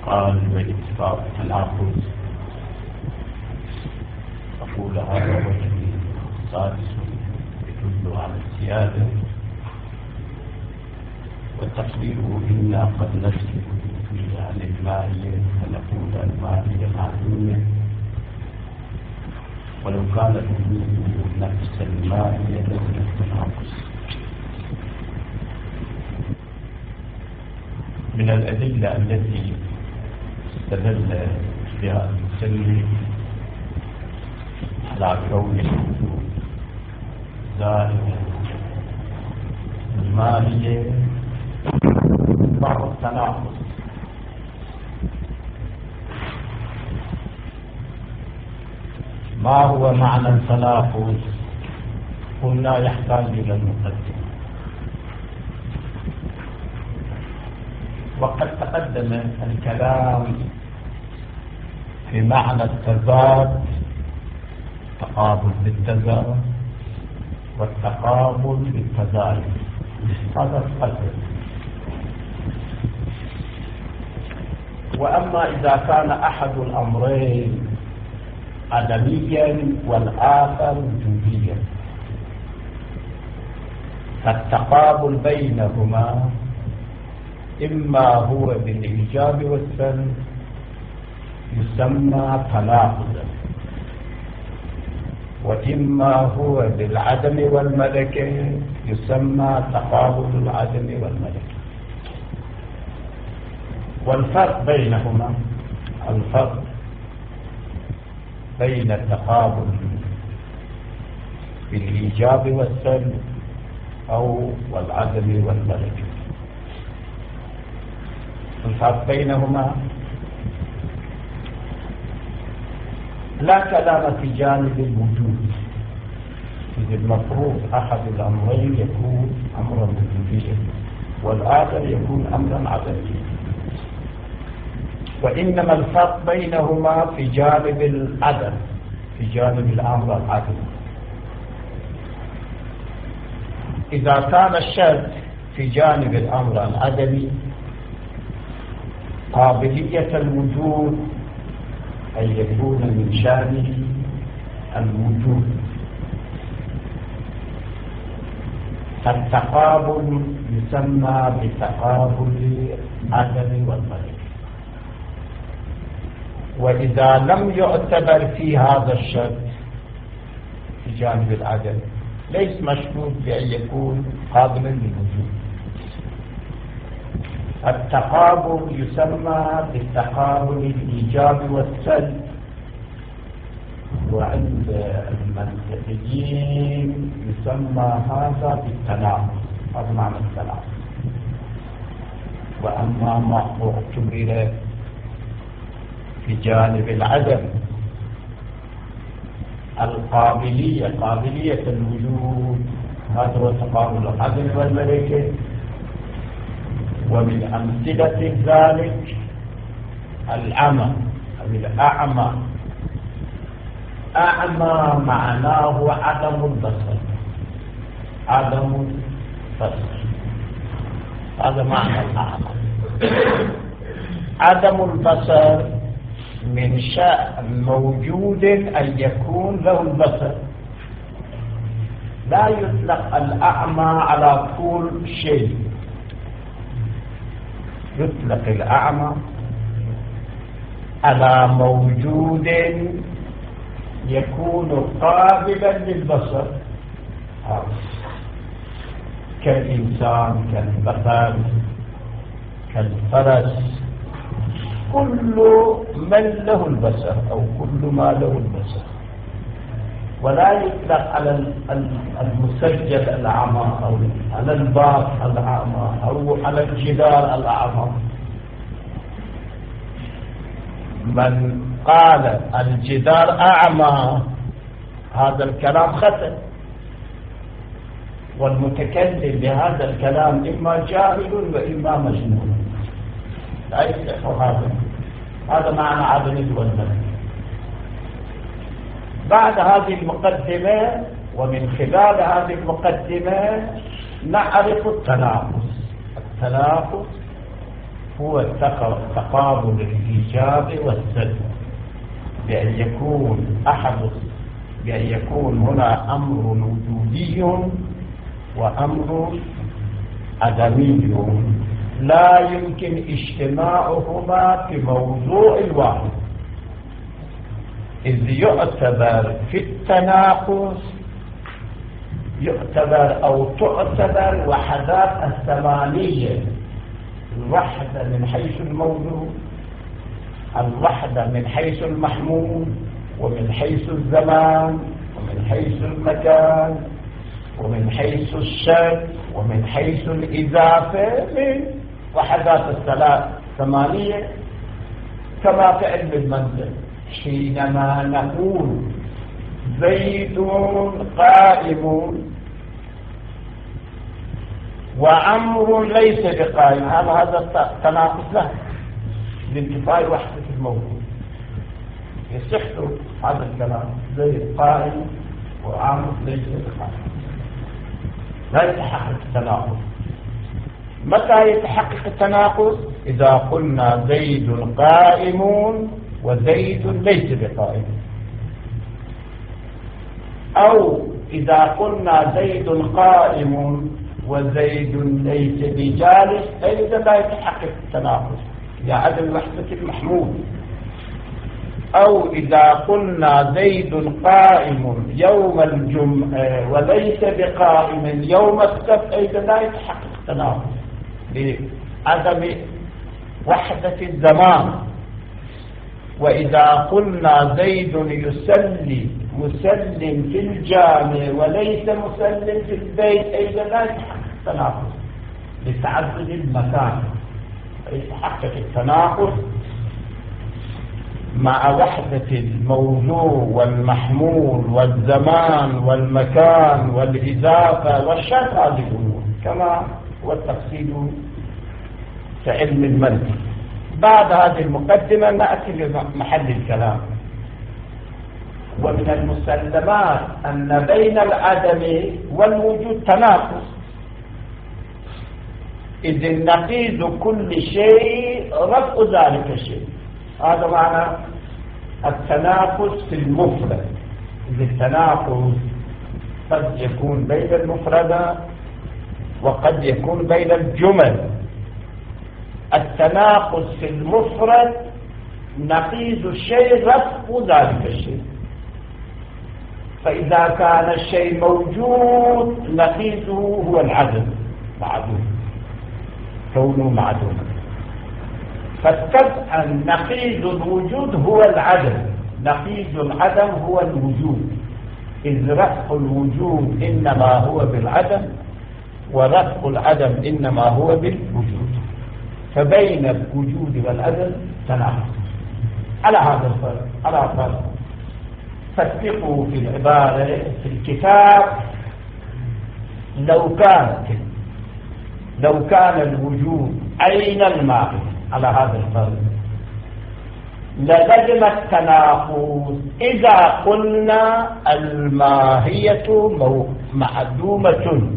قال بإتفاق التناقض. أقول هذا وجه سادس يدل على الزيادة، وتقديره إنا قد نسلك عن المائية فنقول المائية معلومة، ولو كانت نفس المائية لولا التناقص. من الأدلة التي استدل بها المسلم على كون الوجود زائدا المائية بعض التناقص. ما هو معنى التناقض؟ قلنا يحتاج إلى المقدمة، وقد تقدم الكلام في معنى التضاد، التقابل بالتضاد والتقابل بالتزايد، هذا تقدم. وأما إذا كان أحد الأمرين عدميا والآخر وجوديا، فالتقابل بينهما إما هو بالإيجاب والسلب يسمى تناقضا، وإما هو بالعدم والملكة يسمى تقابل العدم والملكة. والفرق بينهما، الفرق بين التقابل بالإيجاب والسلب أو والعدم والملكة، الفرق بينهما لا كلام في جانب الوجود، إذ المفروض أحد الأمرين يكون أمرا وجوديا والآخر يكون أمرا عدميا، وإنما الفرق بينهما في جانب العدم، في جانب الأمر العدم. إذا كان الشرط في جانب الأمر العدمي قابلية الوجود أن يكون من شأنه الوجود، فالتقابل يسمى بتقابل العدم والملكة. وإذا لم يعتبر في هذا الشرط في جانب العدم ليس مشروط بأن يكون قابلا للوجود. التقابل يسمى بالتقابل الإيجاب والسلب، وعند المنطقيين يسمى هذا بالتناقض، هذا معنى التناقض. وأما ما اعتبر في جانب العدم القابلية، قابلية الوجود، هذا هو تقابل العدم والملكة. ومن أمثلة ذلك العمى أو الأعمى. أعمى معناه عدم البصر، عدم البصر، هذا معنى الأعمى. عدم البصر من شأن موجود أن يكون له البصر، لا يطلق الأعمى على كل شيء، يطلق الأعمى على موجود يكون قابلا للبصر، كالإنسان، كالبقر، كالفرس، كل من له البصر أو كل ما له البصر. ولا يطلق على المسجل الأعمى أو على الباب الأعمى أو على الجدار الأعمى. من قال الجدار أعمى هذا الكلام خطأ، والمتكلم بهذا الكلام إما جاهل وإما مجنون، لا يصح هذا معنى عدم الوزن. بعد هذه المقدمة ومن خلال هذه المقدمة نعرف التناقض. التناقض هو تقابل الإيجاب والسلب، بأن يكون هنا أمر وجودي وأمر عدمي لا يمكن اجتماعهما في موضوع واحد، إذ يعتبر في التناقض تعتبر وحدات الثمانية، الوحدة من حيث الموضوع، الوحدة من حيث المحمول، ومن حيث الزمان، ومن حيث المكان، ومن حيث الشك، ومن حيث الإضافة، من وحدات الثمانية. كما في علم المنطق حينما نقول زيد قائم وعمر ليس بقائم، هذا تناقض له لانتفاء وحدة الموجود. يصح هذا الكلام زيد قائم وعمر ليس بقائم، لا يتحقق التناقض. متى يتحقق التناقض؟ إذا قلنا زيد قائم وزيد ليس بقائم، أو إذا قلنا زيد قائم وزيد ليس بجالس، أيضا لا يتحقق التناقض لعدم وحدة المحمول. أو إذا قلنا زيد قائم يوم الجمعة وليس بقائم يوم السبت، أيضا لا يتحقق التناقض لعدم وحدة الزمان. وإذا قلنا زيد يسلي مسلم في الجامع وليس مسلم في البيت، أيضا لا يتحقق التناقض لتعدد المكان. يتحقق التناقض مع وحدة الموضوع والمحمول والزمان والمكان والإضافة والشرط، هذه الأمور كما هو التفصيل في علم المنطق. بعد هذه المقدمة نأتي لمحل الكلام. ومن المسلمات أن بين العدم والوجود تناقض، إذ النقيض كل شيء رفع ذلك الشيء. هذا معنى التناقض في المفرد. إذ التناقض قد يكون بين المفردات وقد يكون بين الجمل. التناقض في المفرد نقيض الشيء رفع ذلك الشيء، فإذا كان الشيء موجود نقيضه هو العدم، معدوم، كونه معدوم. فاتبعا نقيض الوجود هو العدم، نقيض العدم هو الوجود، إذ رفع الوجود إنما هو بالعدم ورفع العدم إنما هو بالوجود. فبين الوجود والعدم تناقض. على هذا الفرق، على فرق فاتقوا في العبارة في الكتاب. لو كان الوجود عين الماء على هذا الفرق للزم التناقض إذا قلنا الماهية معدومة،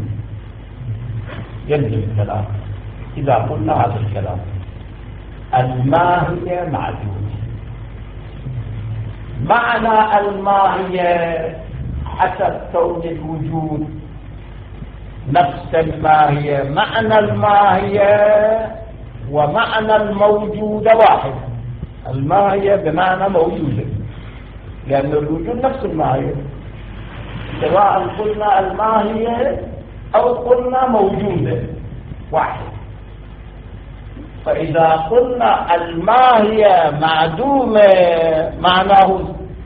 يلزم الكلام إذا قلنا هذا الكلام الماهية معدومة. معنى الماهية حسب كون الوجود نفس الماهية، معنى الماهية ومعنى الموجود واحد. الماهية بمعنى موجودة، لأن الوجود نفس الماهية، سواء قلنا الماهية أو قلنا موجودة واحد. فإذا قلنا الماهية معدومة معناه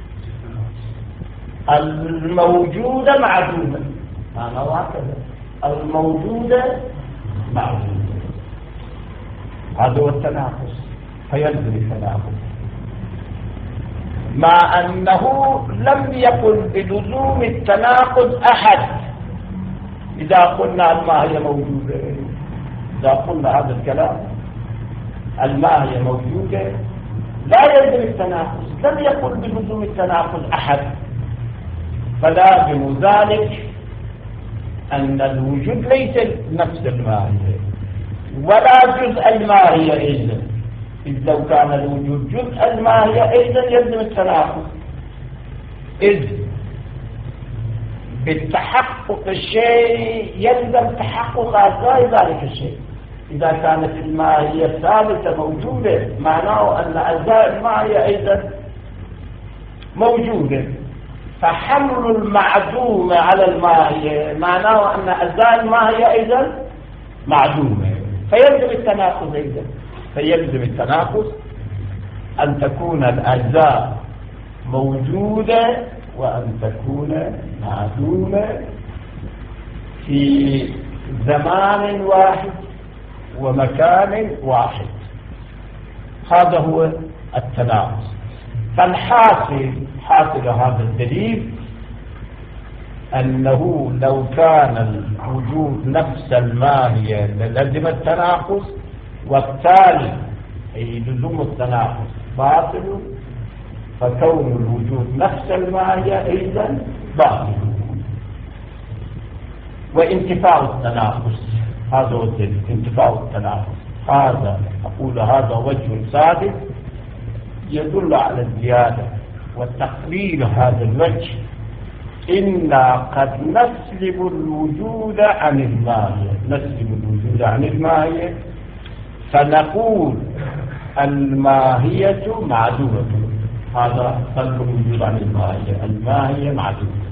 الموجودة معدومة، معناه هكذا، الموجودة معدومة. هذا هو التناقض، فيلزم التناقض، مع أنه لم يقل بلزوم التناقض أحد. إذا قلنا الماهية موجودة، إذا قلنا هذا الكلام الماهية موجودة لا يلزم التناقض، لم يقل بلزوم التناقض أحد. فلازم ذلك أن الوجود ليس نفس الماهية، ولا جزء الماهية أيضا، إذ لو كان الوجود جزء الماهية أيضا يلزم التناقض، إذ بالتحقق الشيء يلزم تحقق أجزاء ذلك الشيء. إذا كانت الماهية ثابتة موجودة معناه أن أجزاء الماهية أيضا موجودة، فحمل المعدومة على الماهية معناه أن أجزاء الماهية أيضا معدومة، فيلزم التناقض أيضا. فيلزم التناقض أن تكون الأجزاء موجودة وأن تكون معدومة في زمان واحد ومكان واحد. هذا هو التناقض. حاصل هذا الدليل أنه لو كان الوجود نفس الماهية للزم التناقض، وبالتالي أي لزوم التناقض باطل، فكون الوجود نفس الماهية أيضا باطل. وانتفاء التناقض هذا هو الدليل، انتفاء التناقض. هذا أقول هذا وجه ثابت يدل على الزيادة والتقليل. هذا الوجه إنا قد نسلب الوجود عن الماهية، نسلب الوجود عن الماهية فنقول الماهية معدومة. هذا سلب الوجود عن الماهية، الماهية معدومة.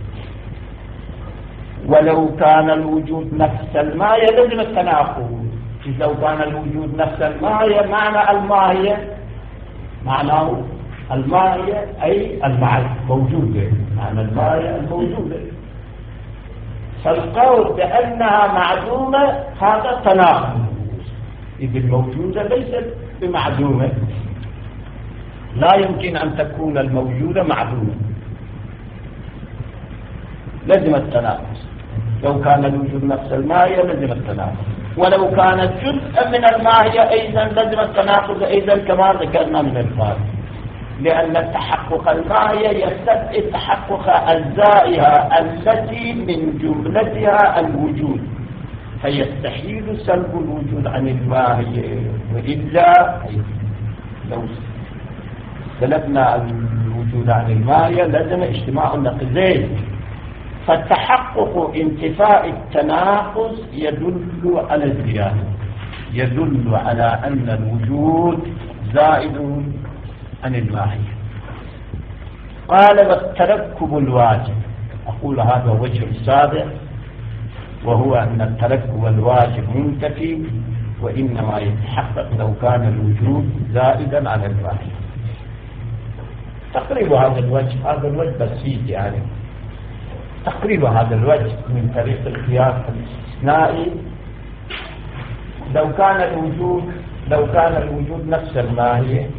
ولو كان الوجود نفس الماهية لازم التناقض. لو كان الوجود نفس الماهية معنى الماهية معناه الماهية أي موجودة، معنى الماهية الموجودة. فالقول بأنها معدومة هذا تناقض، إذ الموجودة ليست بمعدومة. لا يمكن أن تكون الموجودة معدومة، لازم التناقض. لو كان الوجود نفس الماهية لازم التناقض، ولو كانت جزء من الماهية أيضا لازم التناقض أيضا كما ذكرنا من الفارق، لأن تحقق الماهية يستدعي تحقق أجزائها التي من جملتها الوجود، فيستحيل سلب الوجود عن الماهية. وإلا لو سلبنا الوجود عن الماهية لازم اجتماع النقيضين. فتحقق انتفاء التناقض يدل على الزيادة، يدل على أن الوجود زائد عن الماهية. قال والتركب الواجب، أقول هذا وجه السابع، وهو أن التركب الواجب منتفي وإنما يتحقق لو كان الوجود زائدا عن الماهية. تقريب هذا الوجه بسيط، يعني تقريب هذا الوجه من طريق القياس الاستثنائي. لو كان الوجود نفس الماهية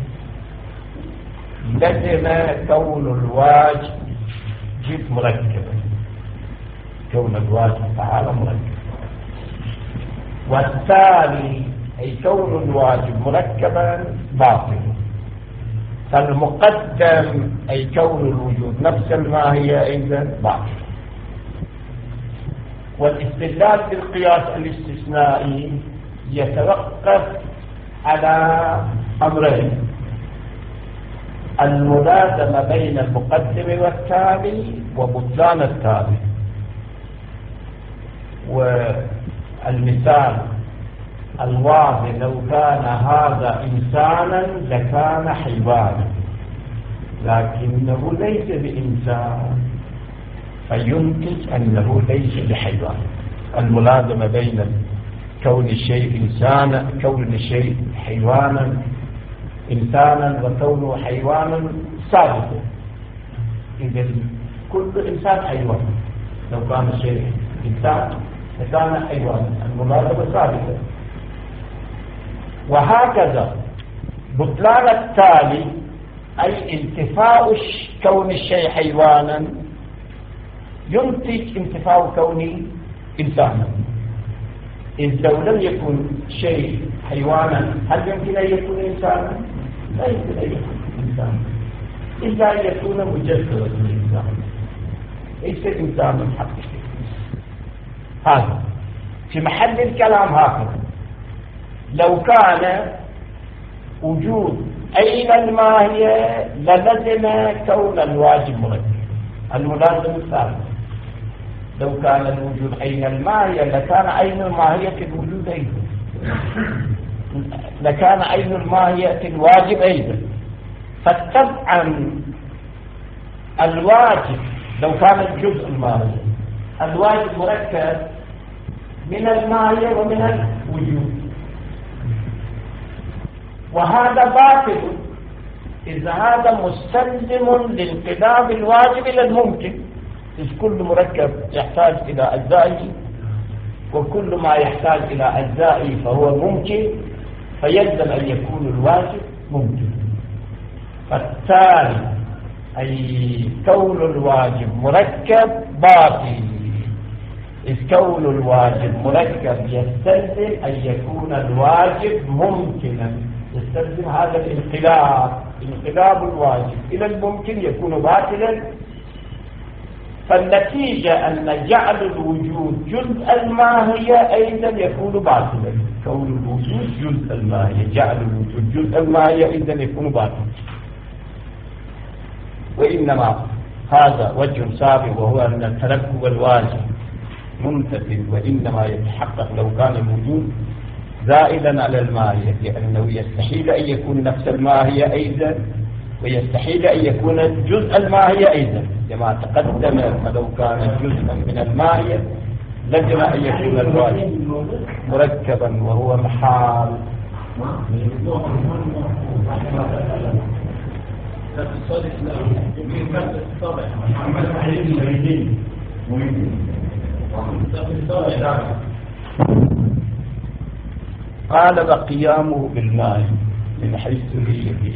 لزم كون الواجب مركبا، كون الواجب تعالى مركبا، والثاني أي كون الواجب مركبا باطل. فالمقدم أي كون الوجود نفس الماهية أيضا باطل. والاستدلال بالقياس الاستثنائي يتوقف على أمرين: الملازمة بين المقدم والتالي وبطلان التالي. والمثال الواضح: لو كان هذا إنسانا لكان حيوانا، لكنه ليس بإنسان فينتج أنه ليس بحيوان. الملازمة بين كون الشيء إنسانا، كون الشيء حيوانا إنسانا وكونه حيوانا ثابت. إذا كل إنسان حيوان، لو كان الشيء إنسان لكان حيوانا، الملازمة ثابتة. وهكذا بطلان التالي أي انتفاء كون الشيء حيوانا ينتج انتفاء كونه إنسانا. إذ لو لم يكن شيء حيوانا هل يمكن أن يكون إنسانا؟ لا يمكن أن يكون إنسانا إلا أن يكون مجسدا للإنسان، ليس إنسانا حقيقي. هذا في محل الكلام هكذا. لو كان وجود أين الماهية للزم كون الواجب مركب، الملازم الثالث. لو كان الوجود أين الماهية لكان أين الماهية الوجود أيضا، لكان أين الماهية الواجب أيضا. فطبعا الواجب لو كان الجزء الماهية، الواجب مركب من الماهية ومن الوجود، وهذا باطل إذا هذا مستلزم لانقلاب الواجب إلى الممكن، إذ كل مركب يحتاج إلى أجزائه، وكل ما يحتاج إلى أجزائه فهو ممكن، فيلزم أن يكون الواجب ممكن. فالتالي أي كون الواجب مركب باطل، إذ كون الواجب مركب يستلزم أن يكون الواجب ممكنا، يستلزم هذا الانقلاب، انقلاب الواجب إلى الممكن يكون باطلا. فالنتيجة أن جعل الوجود جزء الماهية أيضا يكون باطلا، كون الوجود جزء الماهية، جعل الوجود جزء الماهية أيضا يكون باطلا. وإنما هذا وجه سابق، وهو أن التركب الواجب ممتثل، وإنما يتحقق لو كان الوجود زائدا على الماهية، لأنه يستحيل أن يكون نفس الماهية أيضا، ويستحيل أن يكون جزء الماهية أيضا كما تقدم. فلو كان جزءا من الماهية لزم أن يكون الواجب مركبا وهو محال. قال بقيامه بالماء من حيث هي فيه.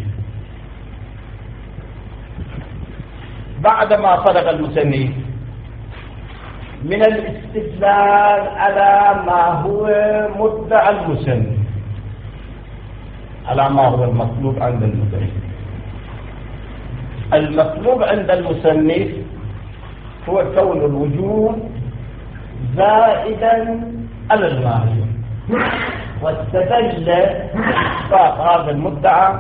بعدما فرغ المصنف من الاستدلال على ما هو مدعى المصنف، على ما هو المطلوب عند المصنف. المطلوب عند المصنف هو كون الوجود زائدا على الماهية، واستدل هذا المدعى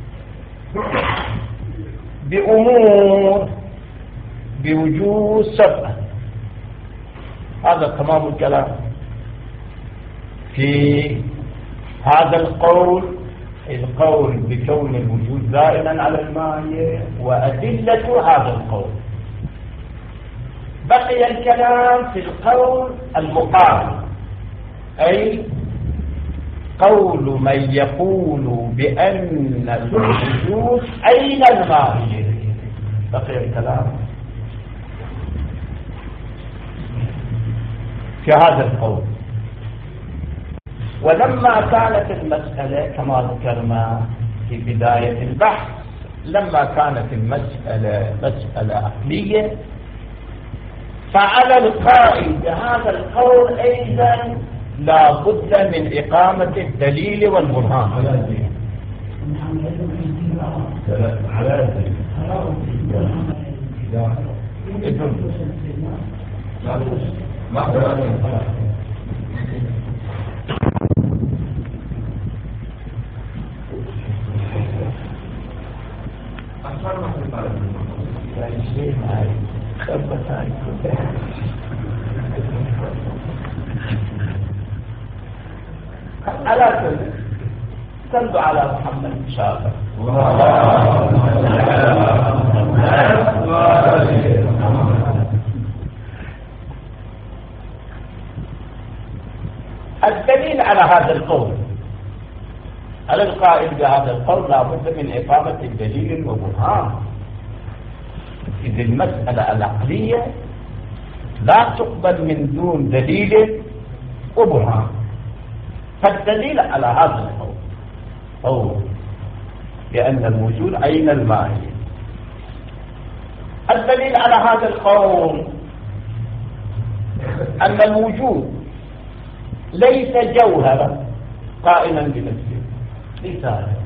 بأمور بوجود سبعة. هذا تمام الكلام في هذا القول بكون الوجود زائدا على الماهية وأدلة هذا القول. بقي الكلام في القول المقابل، أي قول من يقول بأن الوجود أين الماهية. بقي الكلام في هذا القول. ولما كانت المسألة كما ذكرنا في بداية البحث، لما كانت المسألة مسألة عقلية، فعلى القائل بهذا القول أيضا لا بد من إقامة الدليل والبرهان. على كل صلوا على محمد شاكر. الدليل على هذا القول، على القائل بهذا القول لا بد من إقامة الدليل وبرهان، إذ المسألة العقلية لا تقبل من دون دليل وبرهان. فالدليل على هذا القول هو بأن الوجود أين الماهية. الدليل على هذا القول أن الوجود ليس جوهرا قائما بنفسه، ليس هذا،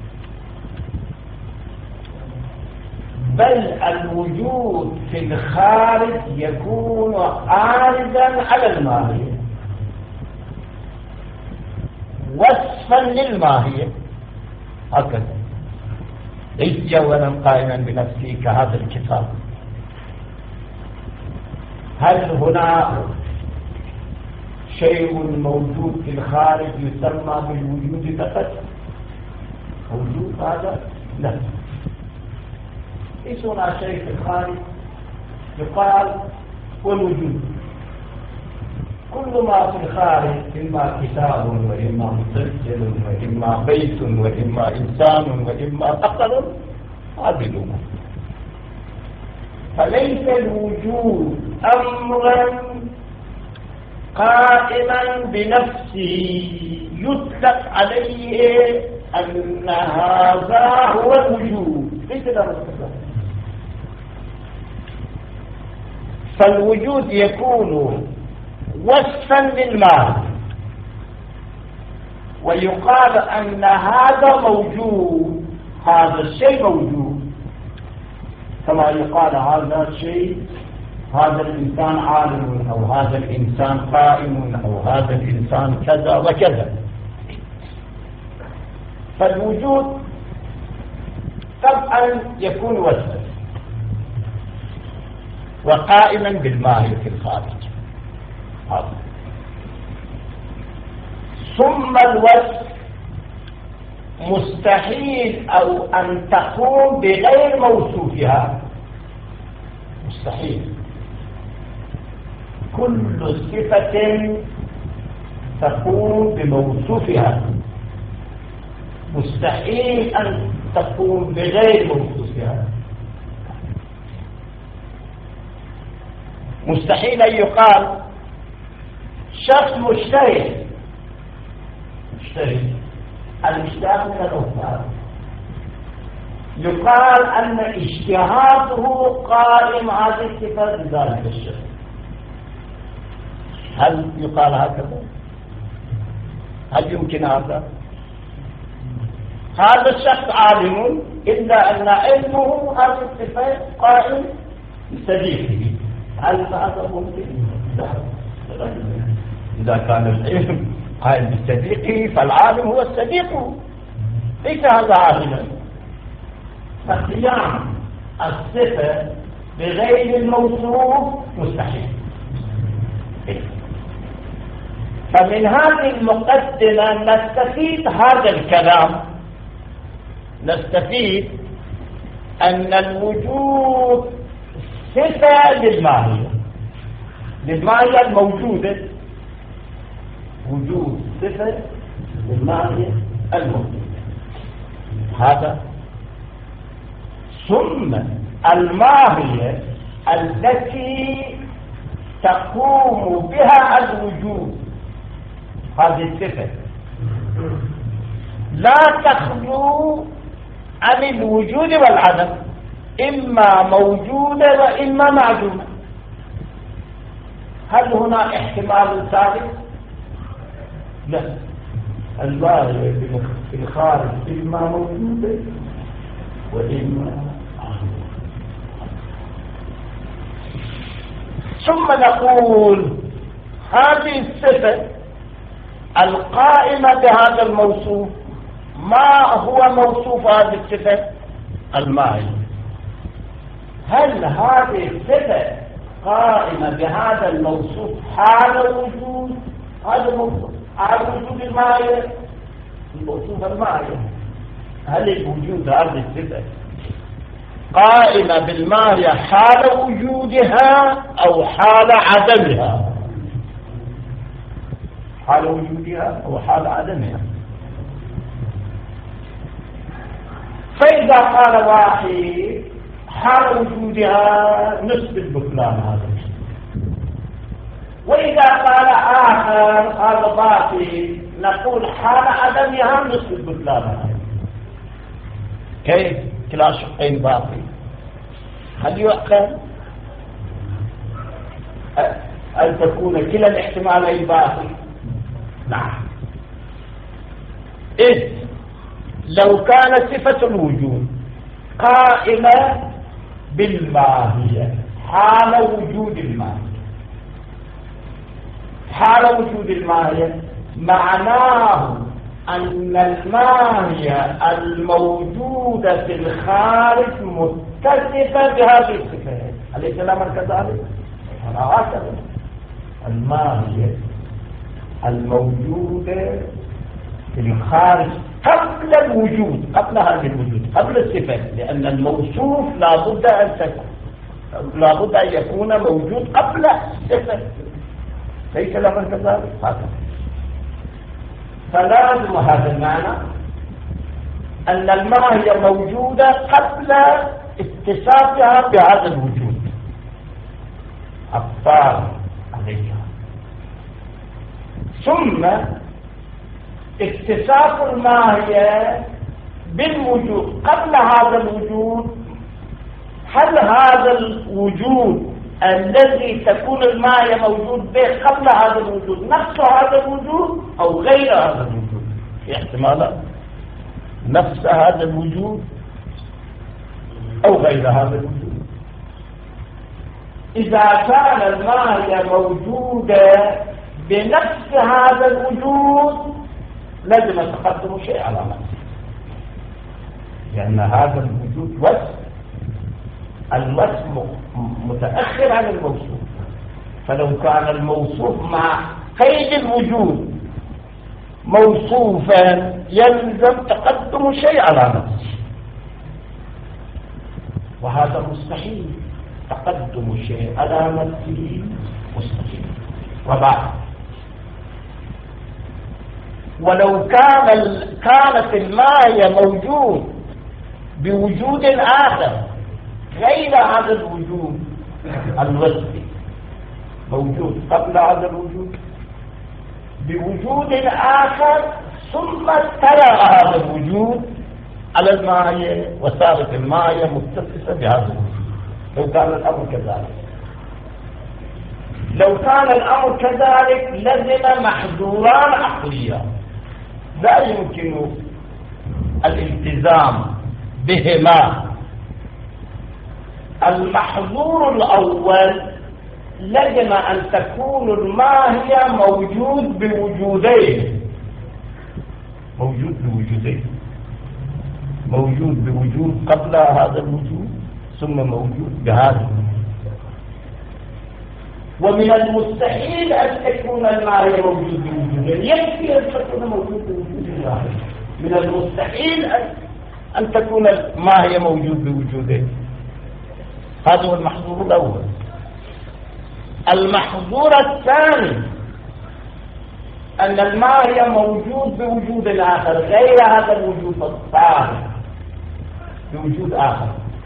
بل الوجود في الخارج يكون عارضا على الماهية، وصفا للماهية هكذا ليس أولا قائما بنفسه كهذا الكتاب. هل هنا شيء موجود في الخارج يسمى بالوجود فقط؟ موجود هذا؟ لا، ليس هنا شيء في الخارج يقال والوجود. كل ما في الخارج إما كتاب وإما مسجل وإما بيت وإما إنسان وإما عقل عادل. فليس الوجود أمرا قائما بنفسه يطلق عليه أن هذا هو الوجود، ليس له مستقبل. فالوجود يكون وصفا للمال، ويقال أن هذا موجود، هذا الشيء موجود، كما يقال هذا الشيء، هذا الإنسان عالم، أو هذا الإنسان قائم، أو هذا الإنسان كذا وكذا. فالوجود طبعا يكون وصفا وقائما بالماهية في الخارج. ثم الوصف مستحيل أو أن تقوم بغير موصوفها، مستحيل. كل صفة تقوم بموصوفها، مستحيل أن تقوم بغير موصوفها. مستحيل أن يقال شخص مجتهد، الاجتهاد من الأفعال، يقال أن اجتهاده قائم على الصفة بذلك الشخص. هل يقال هكذا؟ هل يمكن هذا؟ هذا الشخص عالم إلا أن علمه هذه الصفة قائم بصديقه. هل هذا ممكن؟ لا. إذا كان العلم قائم بصديقه فالعالم هو الصديق، ليس هذا عالما. فقيام الصفة بغير الموصوف مستحيل. فمن هذه المقدمة نستفيد هذا الكلام، نستفيد أن الوجود صفة للماهية الموجودة، وجود صفة للماهية الموجودة هذا. ثم الماهية التي تقوم بها الوجود، هذه الصفة لا تخلو عن الوجود والعدم، إما موجودة وإما معدومة. هل هنا احتمال ثالث؟ لا، الماهية في الخارج إما موجودة وإما معدومة. ثم نقول هذه الصفة القائمة بهذا الموصوف، ما هو موصوف هذه الصفة؟ الماهية. هل هذه الصفة قائمة بهذا الموصوف حال وجود هذا الموصوف، حال وجود الماهية، الموصوف الماهية؟ هل الوجود هذه الصفة قائمة بالماهية حال وجودها أو حال عدمها؟ حال وجودها أو حال عدمها. فإذا قال واحد حال وجودها نثبت بطلان هذا الشيء، وإذا قال آخر هذا باطل نقول حال عدمها نثبت بطلانها. كيف؟ كلا شقين باطل. هل يعقل أن تكون كلا الاحتمالين باطل؟ نعم. إذ لو كانت صفة الوجود قائمة بالماهية حال وجود الماهية، حال وجود الماهية معناه أن الماهية الموجودة في الخارج متصفة بهذه الصفات، أليس الأمر كذلك؟ هكذا الماهية الموجودة في الخارج قبل الوجود، قبل هذا الوجود، قبل الصفات، لأن الموصوف لابد أن يكون موجود قبل الصفات، ليس الأمر كذلك؟ هكذا. فلازم هذا المعنى أن الماهية موجودة قبل اتصافها بهذا الوجود الطار عليها، ثم اتصاف الماهية بالوجود قبل هذا الوجود. هل هذا الوجود الذي تكون الماهية موجود به قبل هذا الوجود نفس هذا الوجود أو غير هذا الوجود؟ في احتمالات، نفس هذا الوجود أو غير هذا الوجود. إذا كان الماهية موجودة بنفس هذا الوجود لازم تقدم شيء على نفسه، لأن هذا الوجود وصف، الوصف متأخر عن الموصوف، فلو كان الموصوف مع قيد الوجود موصوفا يلزم تقدم شيء على نفسه، وهذا مستحيل، تقدم شيء على نفسه مستحيل. وبعد ولو كانت الماهية موجود بوجود آخر غير هذا الوجود الوصفي، موجود قبل هذا الوجود بوجود آخر، ثم ترى هذا الوجود على الماهية وصارت الماهية متصفة بهذا الوجود. لو كان الأمر كذلك، لو كان الأمر كذلك لزم محظوران عقليان لا يمكن الالتزام بهما. المحظور الأول لزم أن تكون الماهية موجود بوجودين، موجود بوجود قبل هذا الوجود ثم موجود بهذا الوجود. ومن المستحيل أن تكون الماهية موجود بوجودين، يكفي أن تكون موجود بوجود واحد. من المستحيل أن تكون الماهية موجود بوجودين. هذا هو المحظور الأول. المحظور الثاني أن الماهية موجود بوجود آخر غير هذا الوجود الطاهر، بوجود آخر.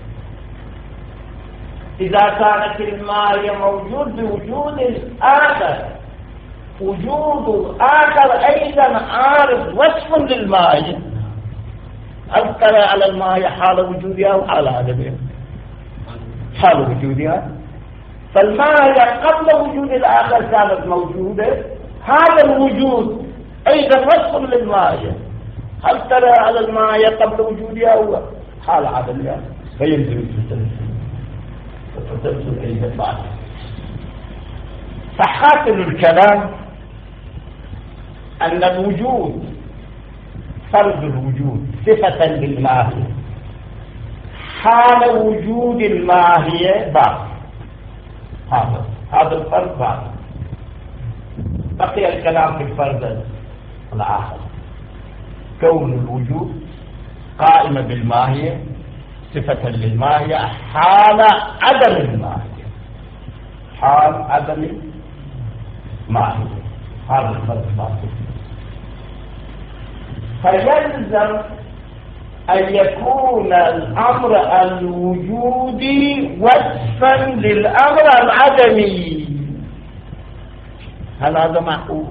إذا كانت الماهية موجود بوجود آخر، وجود آخر أيضا عارض وصف للماهية، هل ترى على الماهية حال وجودها أو حال عدمها؟ حال وجودها. فالماهية قبل وجود الآخر كانت موجودة، هذا الوجود أيضا وصف للماهية، هل ترى على الماهية قبل وجودها أو حال عدمها؟ فينزل التسلسل أيضا بعد. فحاصل الكلام أن الوجود فرض الوجود صفة للماهية، حال وجود الماهية بعد هذا الفرض بعد. بقي الكلام في الفرض الآخر، كون الوجود قائمة بالماهية صفة للماهية حال عدم الماهية، حال عدم الماهية، هذا الفرض بعد. فيلزم أن يكون الأمر الوجودي وصفا للأمر العدمي. هل هذا معقول؟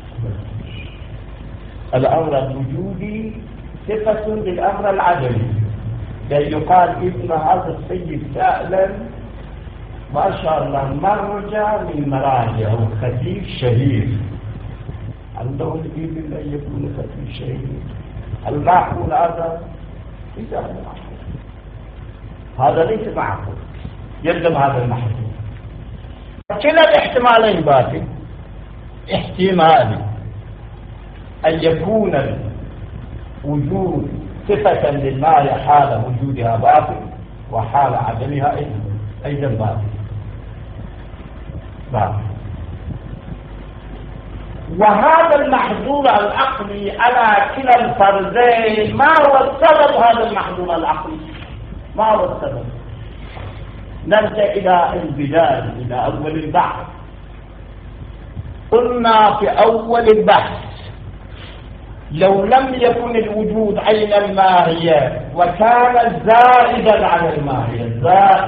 الأمر الوجودي صفة للأمر العدمي. يقال ابن هذا السيد فعلا ما شاء الله مرجع من مراجع وخطيب شهير، عنده الإبن أن يكون خطيب شهير. المعقول هذا ليس معقول، هذا ليس معقول، يلزم هذا المحظور. كلا الاحتمالين باطل، احتمالي أن يكون الوجود صفة للماء حال وجودها باطل وحال عدمها أيضا باطل. وهذا المحظور العقلي على كلا الفرزين، ما هو السبب هذا المحظور العقلي؟ ما هو السبب؟ نرجع إلى البداية، إلى أول البحث. قلنا في أول البحث لو لم يكن الوجود عين الماهية وكان زائدا على الماهية،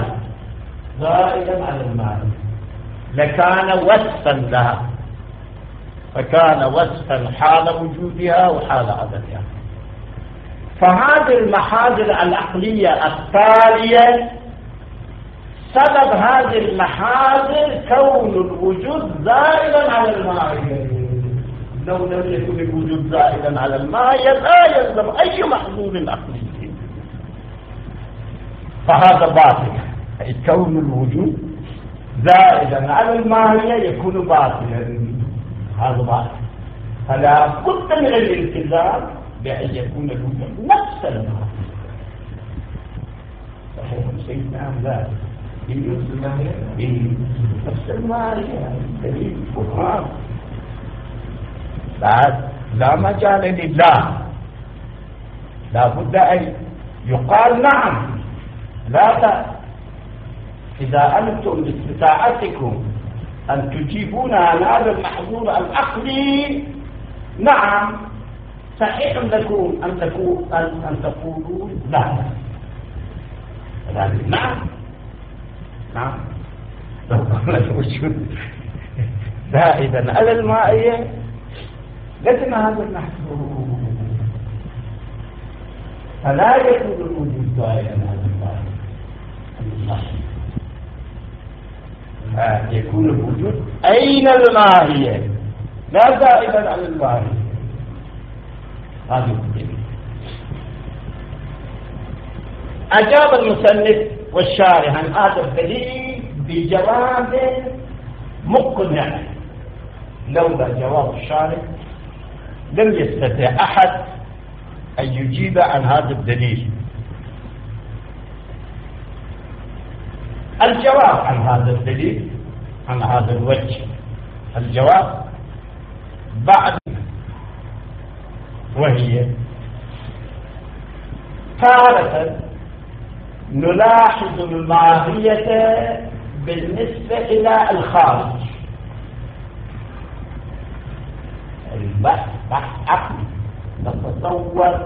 زائدا على الماهية، لكان وصفا لها، فكان وصفا حال وجودها وحال عدمها. فهذه المحاذر العقلية التالية سبب هذه المحاذر كون الوجود زائدا على الماهية. لو لم يكن الوجود زائدا على الماهية لا يلزم أي محظور عقلي، فهذا باطل. أي كون الوجود زائدا على الماهية يكون باطلا، هذا باطل. فلا بد من الالتزام بأن يكون الوجود نفس الماهية. صحيح سيدنا لا نفس الماهية دليل برهان. بعد لا مجال لله، لا بد أن يقال نعم لا. إذا أنتم باستطاعتكم أن تجيبون عن هذا المحظور العقلي، نعم صحيح لكم أن تقولوا لا. نعم لو قال الوجود زائدا على المائية لكن هذا المحظور، فلا يكون الوجود زائدا على المائية، يكون الوجود أين الماهية لا زائدا على الماهية. هذا الدليل. أجاب المصنف والشارح عن هذا الدليل بجواب مقنع، لولا جواب الشارح لم يستطع أحد أن يجيب عن هذا الدليل. الجواب عن هذا الدليل، عن هذا الوجه، الجواب بعد، وهي تارة نلاحظ الماهية بالنسبة إلى الخارج، البحث عقلي، نتصور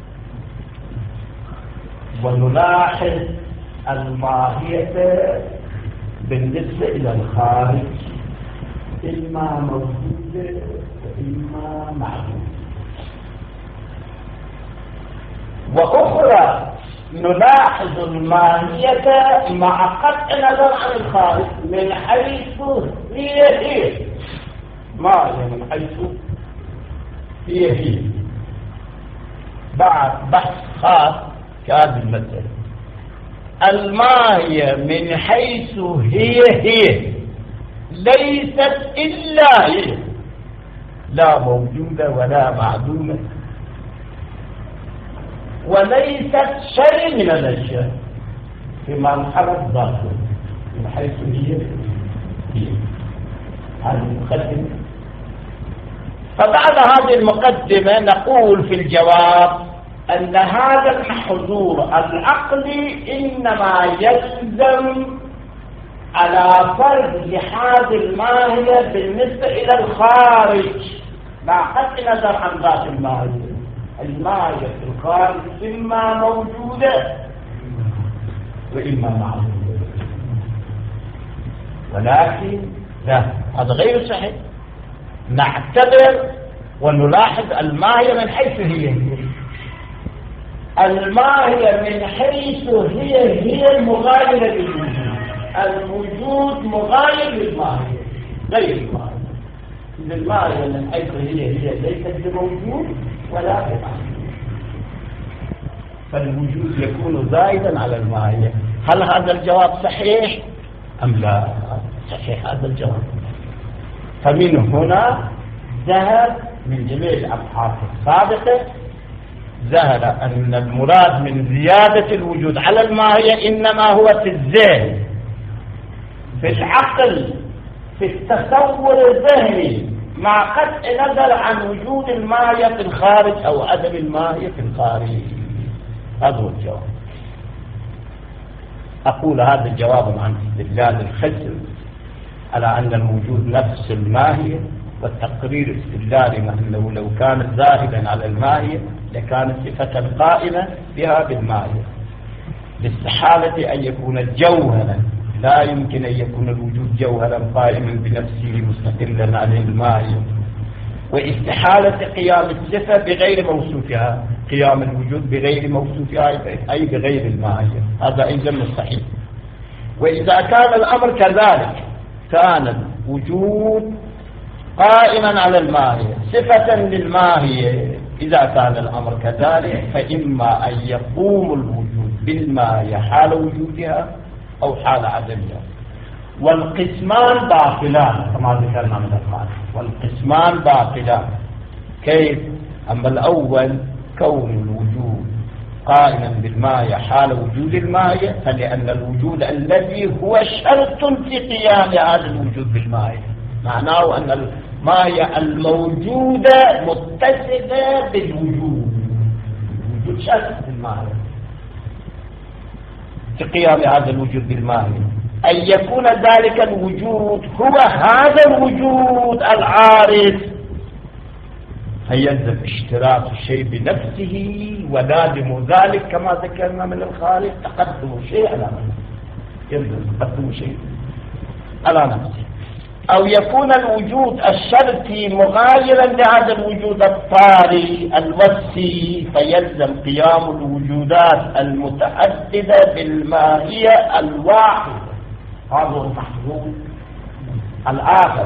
ونلاحظ الماهية بالنسبة إلى الخارج، إما موجودة وإما معدومة. وأخرى نلاحظ الماهية مع قطع نظر عن الخارج من حيث هي ماهية، من حيث هي بعد بحث خاص كهذه المسألة. الماهية من حيث هي ليست إلا هي، لا موجودة ولا معدومة وليست شيء من الأشياء في مرحلة ذاته، من حيث هي هذه المقدمة. فبعد هذه المقدمة نقول في الجواب أن هذا المحظور العقلي إنما يلزم على فرض لحاظ الماهية بالنسبة إلى الخارج مع قطع نظر عن ذات الماهية. الماهية في الخارج إما موجودة وإما معدومة، ولكن لا، هذا غير صحيح. نعتبر ونلاحظ الماهية من حيث هي الماهية من حيث هي مغايرة للوجود، الوجود مغاير للماهية غير الماهية. إذا الماهية من حيث هي ليست بموجود ولا بماهية، فالوجود يكون زائدا على الماهية. هل هذا الجواب صحيح أم لا؟ صحيح هذا الجواب. فمن هنا ذهب من جميع الأبحاث السابقة ظهر أن المراد من زيادة الوجود على الماهية إنما هو في الذهن، في العقل، في التصور الذهني، مع قطع نظر عن وجود الماهية في الخارج أو عدم الماهية في الخارج. هذا هو الجواب. أقول هذا الجواب عن استدلال الخزر على أن الوجود نفس الماهية، والتقرير الاستدلالي أنه لو كانت ذاهبا على الماهية لكانت صفة قائمة بها بالماهية، باستحالة أن يكون جوهرا. لا يمكن أن يكون الوجود جوهرا قائما بنفسه مستقلا عن الماهية، واستحالة قيام الصفة بغير موصوفها، قيام الوجود بغير موصوفها أي بغير الماهية، هذا أيضا مستحيل. وإذا كان الأمر كذلك كان الوجود قائما على الماهية صفة للماهية، إذا كان الأمر كذلك فإما أن يقوم الوجود بالماهية حال وجودها أو حال عدمها، والقسمان باطلان كما ذكرنا من القاعدة، والقسمان باطلان. كيف؟ أما الأول كون الوجود قائما بالماهية حال وجود الماهية، فلأن الوجود الذي هو شرط في قيام هذا الوجود بالماهية، معناه أن الماهية الموجودة متصلة بالوجود، الوجود شرط بالماهية في قيام هذا الوجود بالماهية. أن يكون ذلك الوجود هو هذا الوجود العارض، فيلزم اشتراك الشيء بنفسه، ولازم ذلك كما ذكرنا من الخارج تقدم شيء على نفسه، يلزم تقدم شيء على نفسه. أو يكون الوجود الشرطي مغايرا لهذا الوجود الطارئ الوصفي، فيلزم قيام الوجودات المتعددة بالماهية الواحدة، هذا هو المحظوظ الآخر.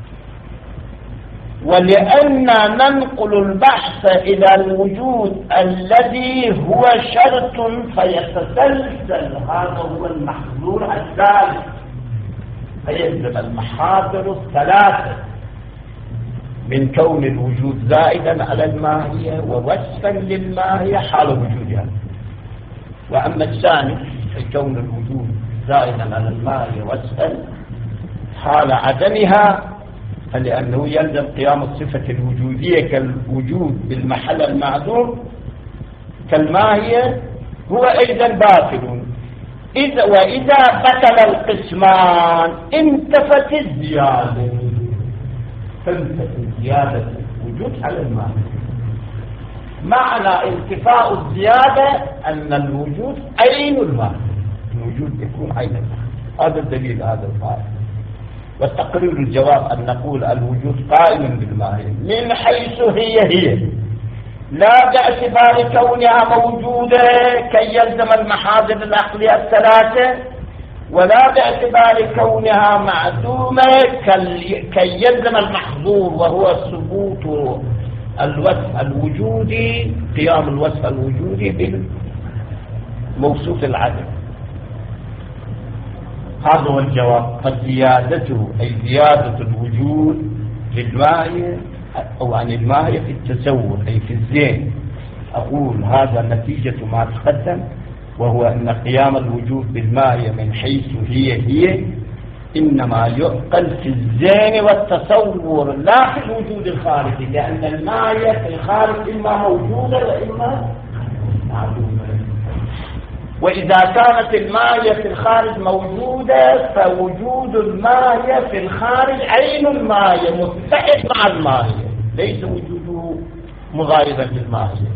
ولأننا ننقل البحث إلى الوجود الذي هو شرط فيتسلسل، هذا هو المحظور الثالث، فيلزم المحاضر الثلاثة من كون الوجود زائدا على الماهية ووصفا للماهية حال وجودها. وأما الثاني فكون الوجود زائدا على الماهية وصفا حال عدمها، فلأنه يلزم قيام الصفة الوجودية كالوجود بالمحل المعدوم كالماهية هو أيضا باطل. وإذا بطل القسمان انتفت الزيادة، تنتفي زيادة الوجود على الماهية. معنى انتفاء الزيادة أن الوجود عين الماهية، الوجود يكون عين الماهية، هذا الدليل هذا القائل. والتقرير الجواب أن نقول الوجود قائم بالماهية من حيث هي لا باعتبار كونها موجودة كي يلزم المحاذر العقلية الثلاثة، ولا باعتبار كونها معدومة كي يلزم المحظور وهو ثبوت الوصف الوجودي، قيام الوصف الوجودي بالموصوف العدم. هذا هو الجواب. فزيادته أي زيادة الوجود للماهية أو عن الماهية في التصور أي في الذهن. أقول هذا نتيجة ما تقدم، وهو أن قيام الوجود بالماهية من حيث هي إنما يعقل في الذهن والتصور لا في الوجود الخارجي، لأن الماهية في الخارج إما موجودة وإما معدومة. وإذا كانت الماهية في الخارج موجودة فوجود الماهية في الخارج عين الماهية متحد مع الماهية، ليس وجوده مغايرا للماهية،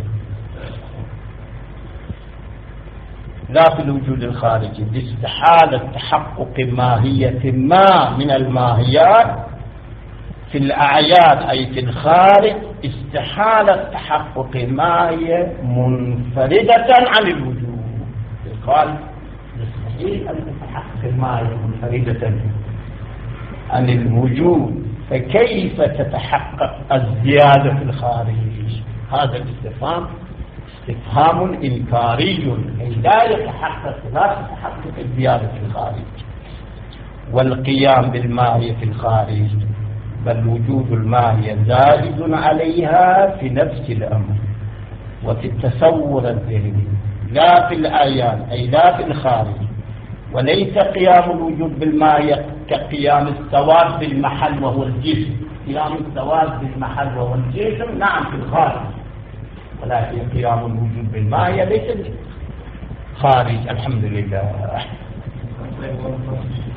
لا في الوجود الخارجي. باستحالة تحقق ماهية ما من الماهيات في الأعيان أي في الخارج، استحالة تحقق ماهية منفردة عن الوجود. قال يستحيل أن تتحقق الماهية منفردة عن الوجود، فكيف تتحقق الزيادة في الخارج؟ هذا الاستفهام استفهام إنكاري، أي لا تتحقق الزيادة في الخارج. والقيام بالماهية في الخارج بل وجود الماهية زائد عليها في نفس الأمر وفي التصور الذهني لا في الآيات، أي لا في الخارج. وليس قيام الوجود بالماهية كقيام الثواب بالمحل وهو الجسم. قيام الثواب بالمحل وهو الجسم نعم في الخارج، ولكن قيام الوجود بالماهية ليس خارج. الحمد لله.